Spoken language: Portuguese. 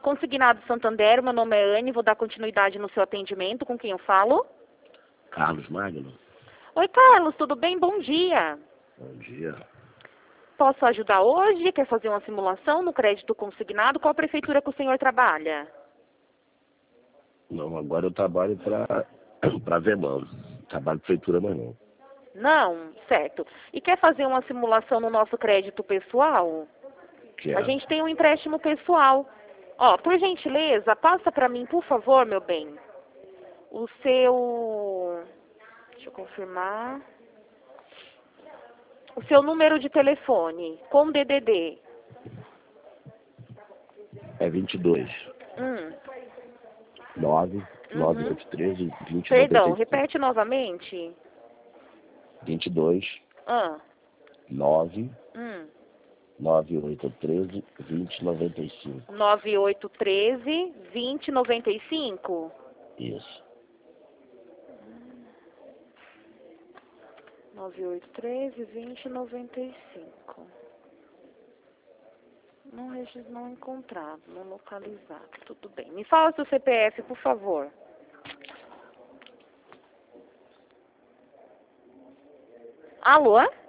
Consignado Santander, meu nome é Anne, vou dar continuidade no seu atendimento. Com quem eu falo? Carlos Magno. Oi, Carlos, tudo bem? Bom dia. Bom dia. Posso ajudar hoje? Quer fazer uma simulação no crédito consignado? Qual prefeitura que o senhor trabalha? Não, agora eu trabalho para Vemão. Trabalho para prefeitura, mas não. Não? Certo. E quer fazer uma simulação no nosso crédito pessoal? A Quero. gente tem um empréstimo pessoal. Ó, por gentileza, passa para mim, por favor, meu bem, o seu... Deixa eu confirmar. O seu número de telefone, com DDD. É 22. 9 9813 2095. Perdão, repete novamente. 22 Ah. 9 9813 2095. 9813 2095. Isso. 9813 2095. Não encontrado, não localizado. Tudo bem. Me fala seu CPF, por favor. Alô?